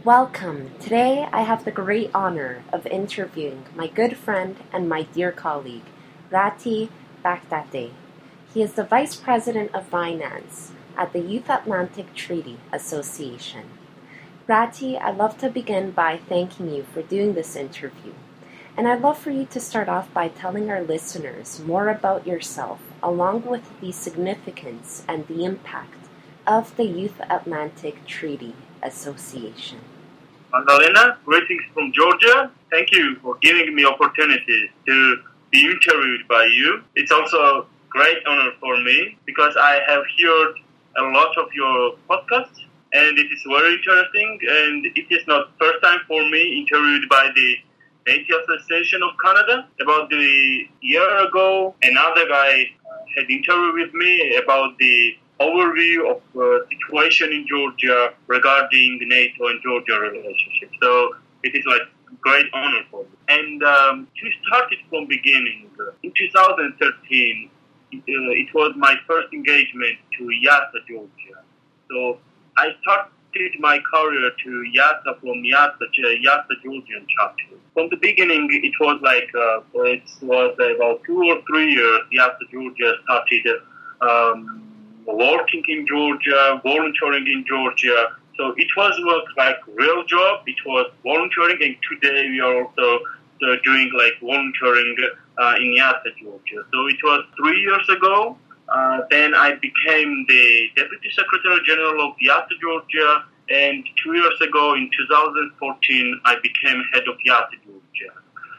Welcome. Today I have the great honor of interviewing my good friend and my dear colleague, Rati Bakdate. He is the Vice President of Finance at the Youth Atlantic Treaty Association. Rati, I'd love to begin by thanking you for doing this interview. And I'd love for you to start off by telling our listeners more about yourself, along with the significance and the impact of the Youth Atlantic Treaty Association. Magdalena, greetings from Georgia. Thank you for giving me opportunity to be interviewed by you. It's also a great honor for me because I have heard a lot of your podcasts and it is very interesting, and it is not first time for me interviewed by the Native Association of Canada. About the year ago, another guy had interviewed with me about the overview of the situation in Georgia regarding NATO and Georgia relationship. So it is like a great honor for me. And to start it from beginning, in 2013, it was my first engagement to YASA, Georgia. So I started my career to YASA from YASA Georgian chapter. From the beginning, it was like, it was about 2 or 3 years, YASA Georgia started working in Georgia, volunteering in Georgia. So it was like real job. It was volunteering, and today we are also doing like volunteering in YASA, Georgia. So it was 3 years ago. Then I became the Deputy Secretary General of YASA, Georgia. And 2 years ago, in 2014, I became head of YASA, Georgia.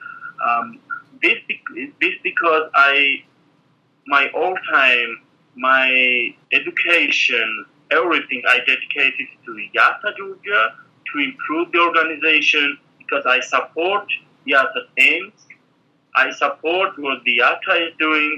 This because my education, everything I dedicated to YASA, Georgia, to improve the organization, because I support YASA's aims. I support what the YASA is doing,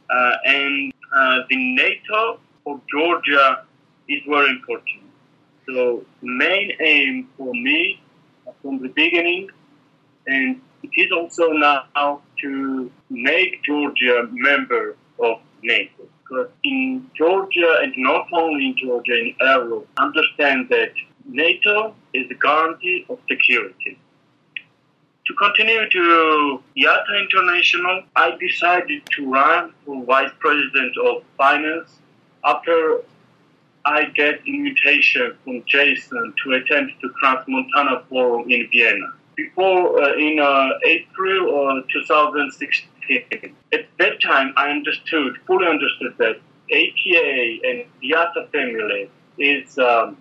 and the NATO for Georgia is very important. So main aim for me from the beginning, and it is also now to make Georgia member of NATO. Because in Georgia, and not only in Georgia, in Europe, understand that NATO is the guarantee of security. To continue to YASA International, I decided to run for Vice President of Finance after I get invitation from Jason to attend the Trans-Montana Forum in Vienna. Before, in April 2016, at that time, I fully understood that ATA and YASA family is the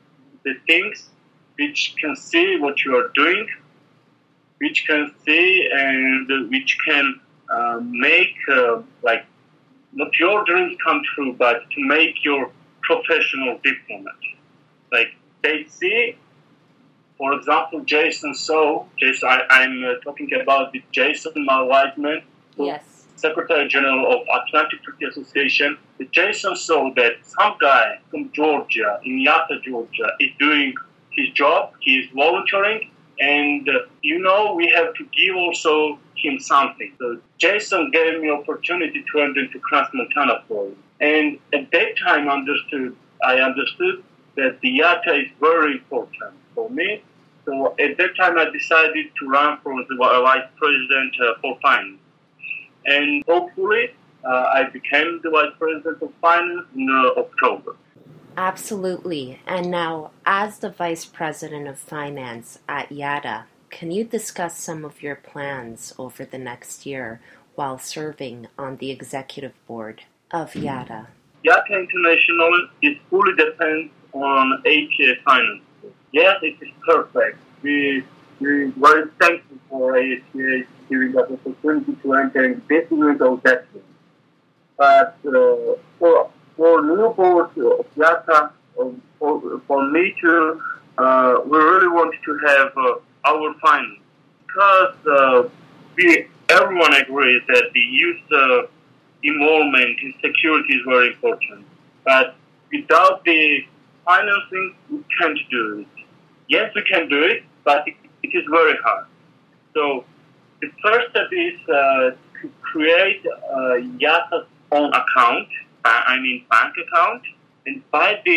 things which can see what you are doing, which can see and which can make like not your dreams come true, but to make your professional diplomat. Like they see, for example, Jason. I'm talking about the Jason Wiseman. Yes. Secretary General of Atlantic Treaty Association. Jason saw that some guy from Georgia, in YASA, Georgia, is doing his job. He is volunteering, and we have to give also him something. So Jason gave me opportunity to enter into Trans-Montana Forum, and at that time I understood that the YASA is very important for me. So at that time I decided to run for the Vice President for Finance. And hopefully, I became the Vice President of Finance in October. Absolutely. And now, as the Vice President of Finance at YADA, can you discuss some of your plans over the next year while serving on the executive board of YADA? YADA International is fully depends on ATA Finance. Yes, it is perfect. We're very thankful for ATA giving us the opportunity to enter in this field of that. But for new board of YASA, for me to, we really want to have our finance, because everyone agrees that the youth involvement in security is very important. But without the financing, we can't do it. Yes, we can do it, but it is very hard. So the first step is to create YASA's own account, bank account, and by this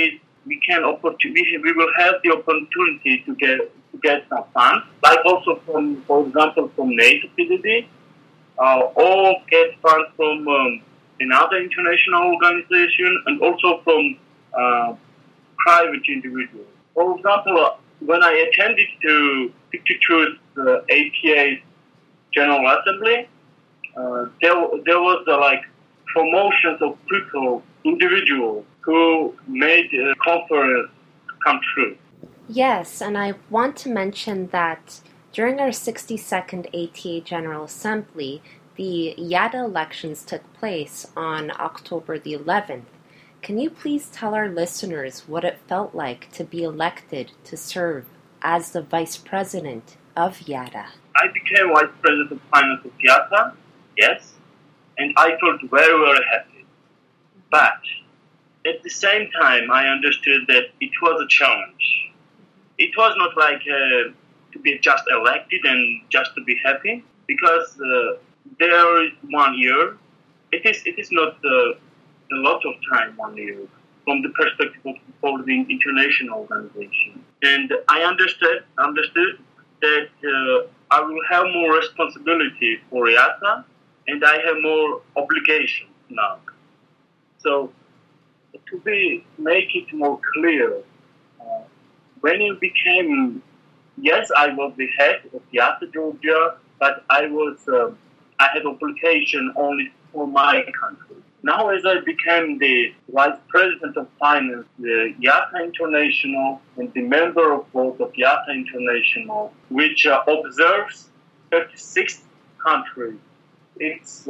we will have the opportunity to get some funds, like also from, for example, from NATO PDD, or get funds from another international organization, and also from private individuals. For example, when I attended to 52th ATA General Assembly, there was like promotions of people, individuals who made the conference come true. Yes, and I want to mention that during our 62nd ATA General Assembly, the YADA elections took place on October the 11th. Can you please tell our listeners what it felt like to be elected to serve as the Vice President of YADA? I became Vice President of Finance of YADA, yes, and I felt very, very happy. But at the same time, I understood that it was a challenge. It was not like to be just elected and just to be happy, because there is 1 year. It is not a lot of time, 1 year, from the perspective of for the international organization. And I understood that I will have more responsibility for IATA, and I have more obligations now. So to make it more clear, when it became, yes, I was the head of IATA Georgia, but I had obligation only for my country. Now, as I became the Vice President of Finance, the YATA International, and the member of board of YATA International, which observes 36 countries, it's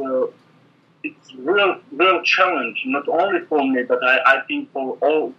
real challenge, not only for me, but I think for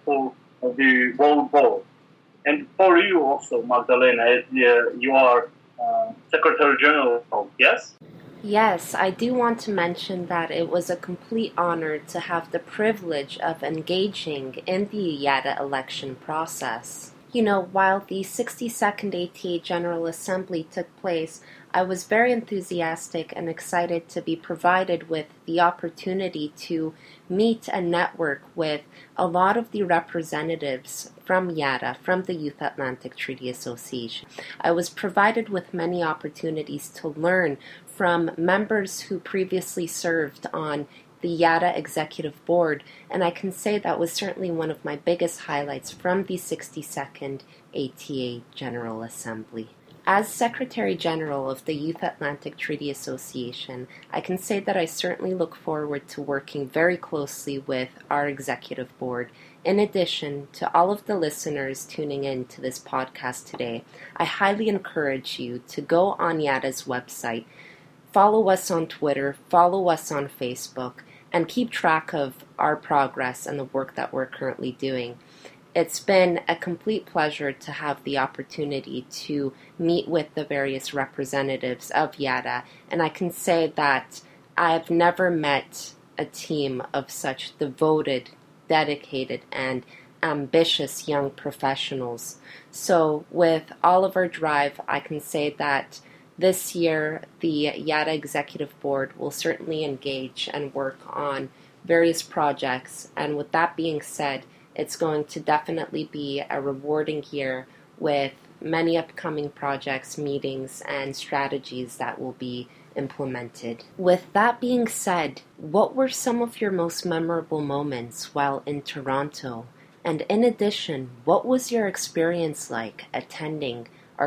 the whole board. And for you also, Magdalena, as you are Secretary General, yes? Yes, I do want to mention that it was a complete honor to have the privilege of engaging in the YADA election process. You know, while the 62nd ATA General Assembly took place, I was very enthusiastic and excited to be provided with the opportunity to meet and network with a lot of the representatives from YADA, from the Youth Atlantic Treaty Association. I was provided with many opportunities to learn from members who previously served on the YADA Executive Board, and I can say that was certainly one of my biggest highlights from the 62nd ATA General Assembly. As Secretary General of the Youth Atlantic Treaty Association, I can say that I certainly look forward to working very closely with our Executive Board. In addition to all of the listeners tuning in to this podcast today, I highly encourage you to go on YADA's website, follow us on Twitter, follow us on Facebook, and keep track of our progress and the work that we're currently doing. It's been a complete pleasure to have the opportunity to meet with the various representatives of YADA, and I can say that I've never met a team of such devoted, dedicated, and ambitious young professionals. So with all of our drive, I can say that this year, the YADA Executive Board will certainly engage and work on various projects, and with that being said, it's going to definitely be a rewarding year with many upcoming projects, meetings, and strategies that will be implemented. With that being said, what were some of your most memorable moments while in Toronto? And in addition, what was your experience like attending our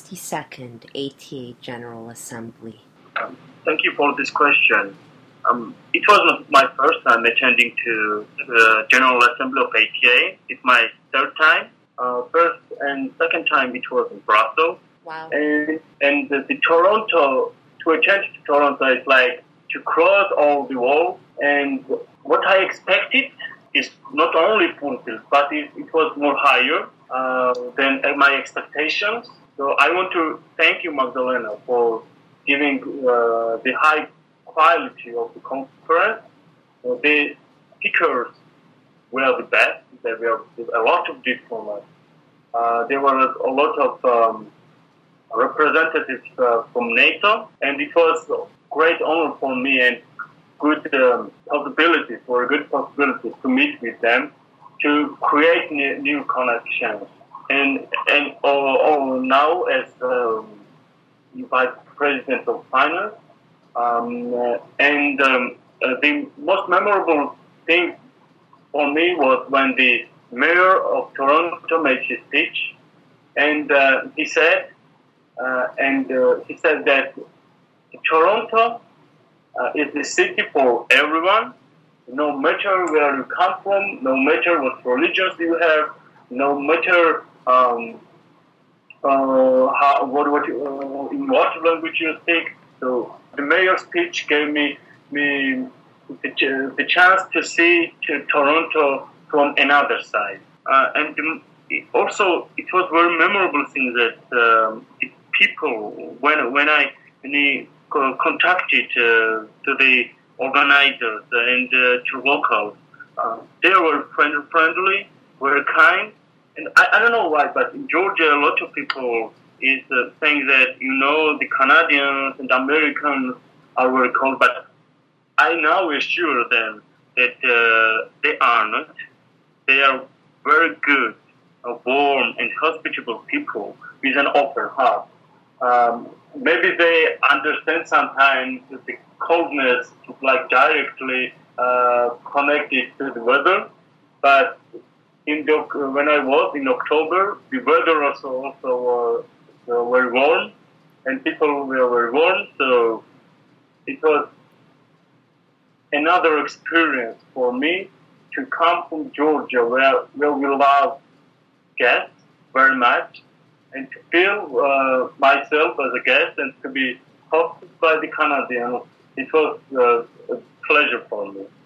62nd ATA General Assembly? Thank you for this question. It was not my first time attending to the General Assembly of ATA. It's my third time. First and second time it was in Brussels. Wow. And the Toronto, to attend to Toronto is like to cross all the walls. And what I expected is not only fulfilled, but it was more higher than my expectations. So I want to thank you, Magdalena, for giving the high quality of the conference. The speakers were the best. There were a lot of diplomats. There were a lot of representatives from NATO, and it was a great honor for me and good possibility to meet with them, to create new connections. And now as vice president of finance, the most memorable thing for me was when the mayor of Toronto made his speech, and he said that Toronto is the city for everyone, no matter where you come from, no matter what religions you have, no matter in what language you speak. So the mayor's speech gave me the chance to see Toronto from another side, also it was very memorable thing that the people when I contacted to the organizers and to locals, they were friendly, very kind. And I don't know why, but in Georgia, a lot of people is saying that, the Canadians and Americans are very cold, but I now assure them that they are not. They are very good, warm, and hospitable people with an open heart. Maybe they understand sometimes the coldness is like directly connected to the weather, but when I was in October, the weather also was very warm, and people were very warm. So it was another experience for me to come from Georgia, where we love guests very much, and to feel myself as a guest and to be hosted by the Canadians. It was a pleasure for me.